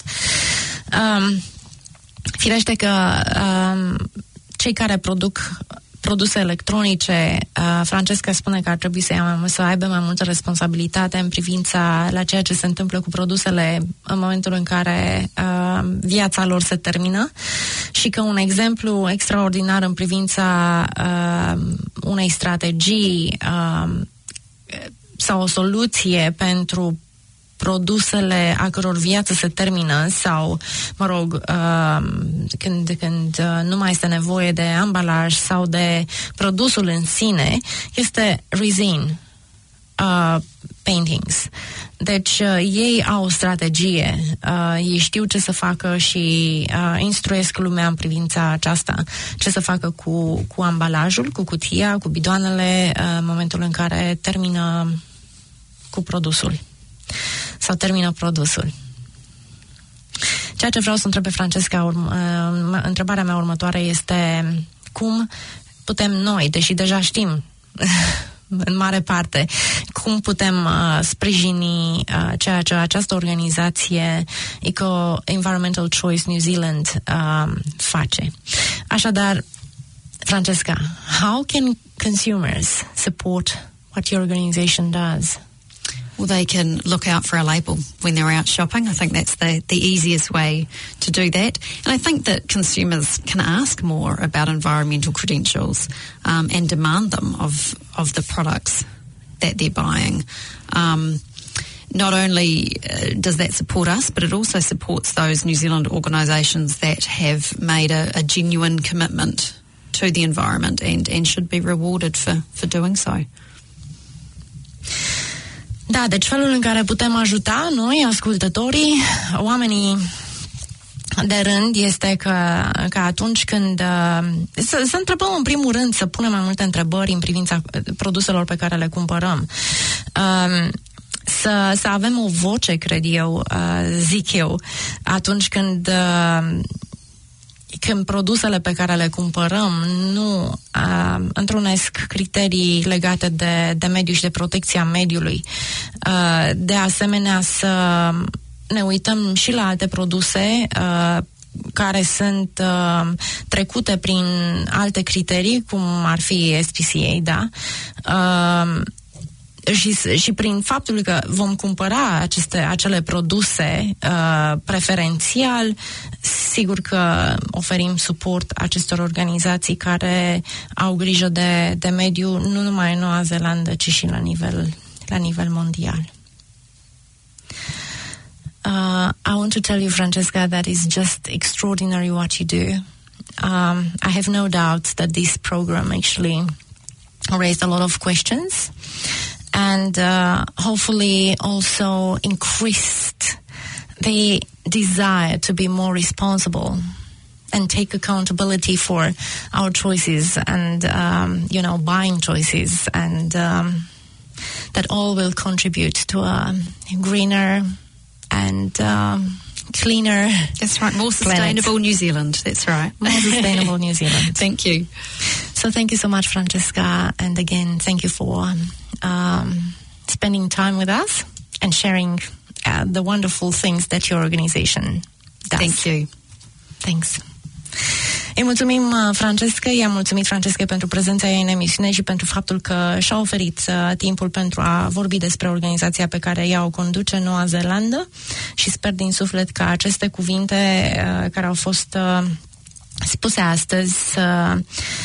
Um, Firește că um, cei care produc produse electronice, uh, Francesca spune că ar trebui să, ia mai, să aibă mai multă responsabilitate în privința la ceea ce se întâmplă cu produsele în momentul în care uh, viața lor se termină, și că un exemplu extraordinar în privința uh, unei strategii uh, sau o soluție pentru produsele a căror viață se termină sau, mă rog, uh, când, când uh, nu mai este nevoie de ambalaj sau de produsul în sine, este Resene uh, Paintings. Deci uh, ei au o strategie, uh, ei știu ce să facă și uh, instruiesc lumea în privința aceasta, ce să facă cu, cu ambalajul, cu cutia, cu bidoanele, uh, în momentul în care termină cu produsul sau termină produsul. Ceea ce vreau să întreb pe Francesca, urm- uh, întrebarea mea următoare este cum putem noi, deși deja știm în mare parte, cum putem uh, sprijini uh, ceea ce această organizație Eco Environmental Choice New Zealand uh, face. Așadar, Francesca, how can consumers support what your organization does? Well, they can look out for a label when they're out shopping. I think that's the, the easiest way to do that. And I think that consumers can ask more about environmental credentials um, and demand them of, of the products that they're buying. Um, not only uh, does that support us, but it also supports those New Zealand organisations that have made a, a genuine commitment to the environment and, and should be rewarded for, for doing so. Da, deci felul în care putem ajuta noi, ascultătorii, oamenii de rând, este că, că atunci când să, să întrebăm în primul rând, să punem mai multe întrebări în privința produselor pe care le cumpărăm. Um, să, să avem o voce, cred eu, uh, zic eu, atunci când uh, când produsele pe care le cumpărăm nu uh, întrunesc criterii legate de, de mediu și de protecția mediului. Uh, de asemenea, să ne uităm și la alte produse uh, care sunt uh, trecute prin alte criterii, cum ar fi S P C A, da? Uh, Și, și prin faptul că vom cumpăra aceste, acele produse uh, preferențial, sigur că oferim suport acestor organizații care au grijă de, de mediu, nu numai în Noua Zeelandă, ci și la nivel, la nivel mondial. Uh, I want to tell you, Francesca, that is just extraordinary what you do. Um, I have no doubt that this program actually raised a lot of questions. And uh, hopefully also increased the desire to be more responsible and take accountability for our choices and, um, you know, buying choices. And um, that all will contribute to a greener and um, cleaner. That's right, more sustainable planet. New Zealand. That's right. More sustainable New Zealand. Thank you. So thank you so much, Francesca. And again, thank you for um, spending time with us and sharing uh, the wonderful things that your organization does. Thank you. Thanks. Îi mulțumim, Francesca, i-am mulțumit Francesca pentru prezența ei în emisiune și pentru faptul că și-a oferit uh, timpul pentru a vorbi despre organizația pe care ea o conduce, Noua Zeelandă, și sper din suflet că aceste cuvinte uh, care au fost uh, spuse astăzi să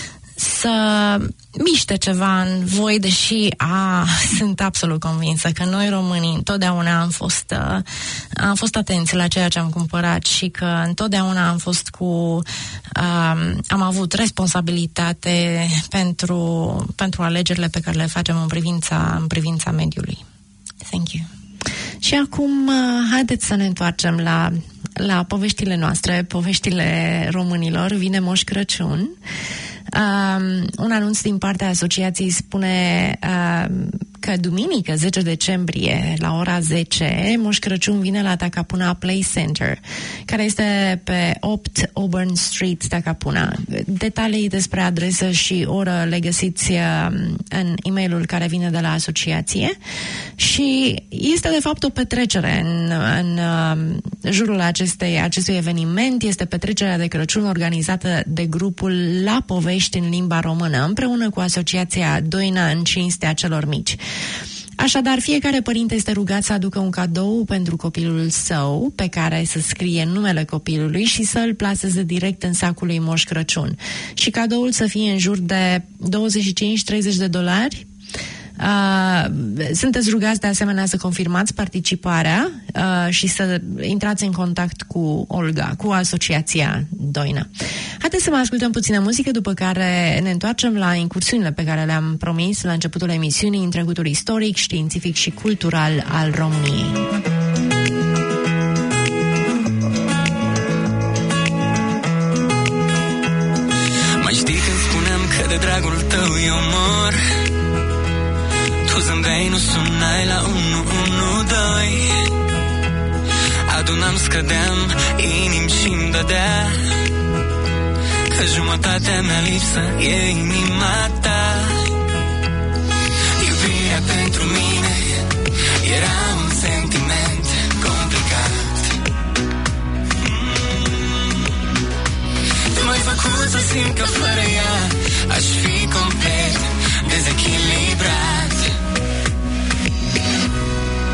să miște ceva în voi, deși a, sunt absolut convinsă că noi românii întotdeauna am fost, uh, am fost atenți la ceea ce am cumpărat și că întotdeauna am fost cu uh, am avut responsabilitate pentru, pentru alegerile pe care le facem în privința, în privința mediului. Thank you. Și acum uh, haideți să ne întoarcem la, la poveștile noastre, poveștile românilor. Vine Moș Crăciun. Um, un anunț din partea asociației spune um, că duminică, zece decembrie, la ora zece, Moș Crăciun vine la Takapuna Play Center, care este pe opt Auburn Street, Takapuna. Detalii despre adresă și oră le găsiți um, în e-mailul care vine de la asociație și este de fapt o petrecere în, în um, jurul acestei, acestui eveniment. Este petrecerea de Crăciun organizată de grupul La Povești în limba română, împreună cu asociația Doina în cinstea celor mici. Așadar, fiecare părinte este rugat să aducă un cadou pentru copilul său, pe care să scrie numele copilului și să îl plaseze direct în sacul lui Moș Crăciun. Și cadoul să fie în jur de douăzeci și cinci treizeci de dolari. Uh, sunteți rugați de asemenea să confirmați participarea uh, și să intrați în contact cu Olga, cu asociația Doina. Haideți să mai ascultăm puțină muzică, după care ne întoarcem la incursiunile pe care le-am promis la începutul emisiunii în trecutul istoric, științific și cultural al României. Mai știi când spuneam că de dragul tău eu mor? Tu zâmbeai, nu sunai la unu unu doi. Adunam, scădeam, inim și-mi dădea că jumătatea mea lipsă e inima ta. Iubirea pentru mine era un sentiment complicat. mm. Tu m-ai făcut să simt că fără ea aș fi complet dezechilibrat.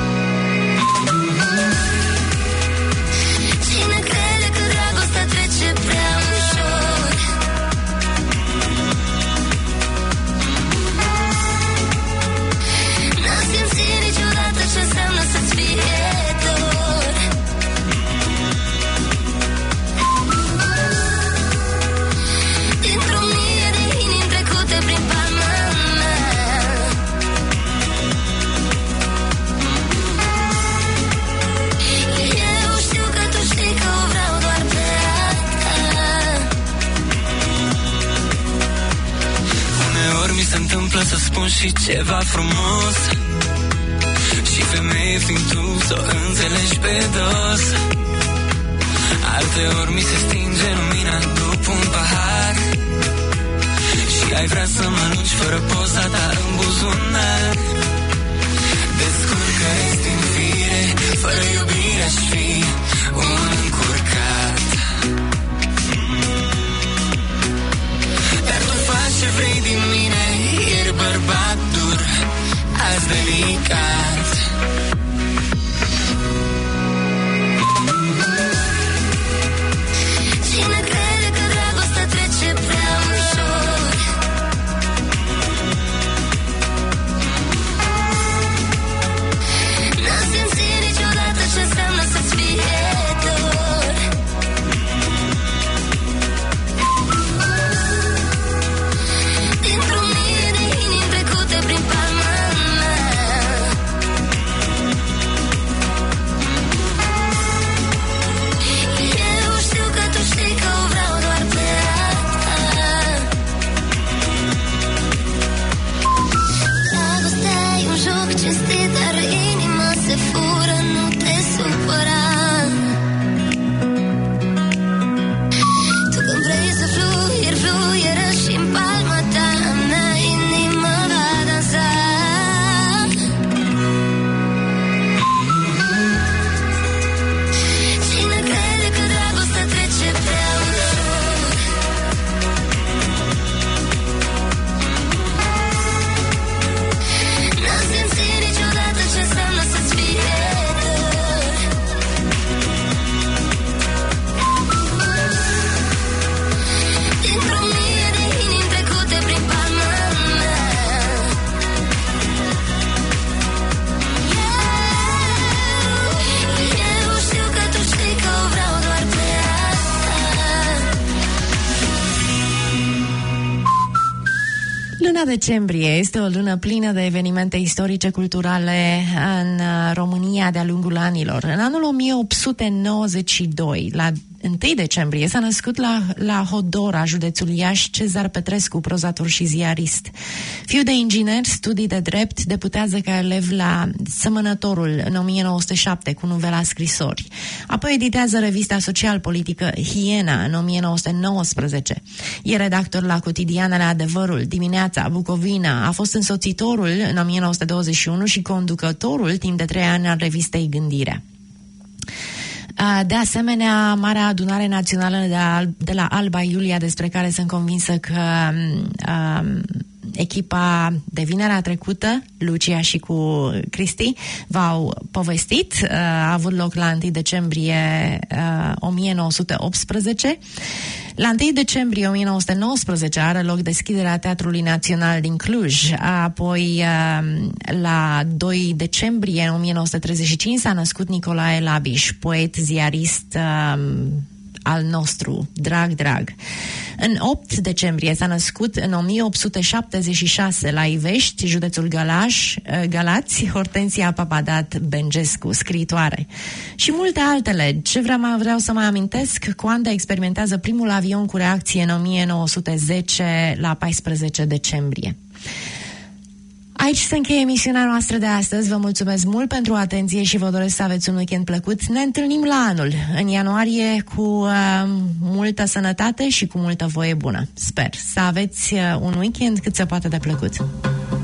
spun și ceva frumos. Și femeie fiind tu, s-o înțelegi pe dos. Alteori mi se stinge lumina după un pahar și ai vrea să mănânci fără poza ta în buzunar. Descurcă-ți din fire, fără iubire aș fi un încurcat. Dar tu faci ce vrei din mine, ești bărbat dur, azi delicat. Cine crede că dragostea trece prea ușor? N-am simțit niciodată ce înseamnă să-ți fie dor. Dintr-un mie de inimi trecute prin palma mea, eu știu că tu știi că o vreau doar pe asta. Dragostea e un joc cinstit, dar inima se fură, nu te supăra. Tu când vrei să fluieri, fluieră și-n palma ta mea, inima va dansa. Cine crede că dragostea trece prea ușor? N-am simțit niciodată ce înseamnă să-ți fie dor. Dintr-un mie de inimi trecute prin palma mea, eu știu că tu știi că o vreau doar pe asta. Luna decembrie este o lună plină de evenimente istorice culturale în uh, România de-a lungul anilor. În anul o mie opt sute nouăzeci și doi, la întâi decembrie, s-a născut la, la Hodora, județul Iași, Cezar Petrescu, prozator și ziarist. Fiu de inginer, studii de drept, deputează ca elev la Semănătorul în o mie nouă sute șapte cu novela Scrisori. Apoi editează revista social-politică Hiena în o mie nouă sute nouăsprezece. E redactor la cotidianele Adevărul, Dimineața, Bucovina, a fost însoțitorul în o mie nouă sute douăzeci și unu și conducătorul timp de trei ani al revistei Gândirea. De asemenea, Marea Adunare Națională de, Al- de la Alba Iulia, despre care sunt convinsă că um, echipa de vinerea trecută, Lucia și cu Cristi, v-au povestit, uh, a avut loc la întâi decembrie uh, o mie nouă sute optsprezece. La întâi decembrie o mie nouă sute nouăsprezece are loc deschiderea Teatrului Național din Cluj. Apoi, la doi decembrie o mie nouă sute treizeci și cinci s-a născut Nicolae Labiș, poet, ziarist al nostru, drag, drag. În opt decembrie s-a născut în o mie opt sute șaptezeci și șase la Ivești, județul Galaș, Galați, Hortensia Papadat Bengescu, scriitoare. Și multe altele. Ce vreau, vreau să mai amintesc, Coanda experimentează primul avion cu reacție în o mie nouă sute zece la paisprezece decembrie. Aici se încheie emisiunea noastră de astăzi. Vă mulțumesc mult pentru atenție și vă doresc să aveți un weekend plăcut. Ne întâlnim la anul, în ianuarie, cu uh, multă sănătate și cu multă voie bună. Sper să aveți uh, un weekend cât se poate de plăcut.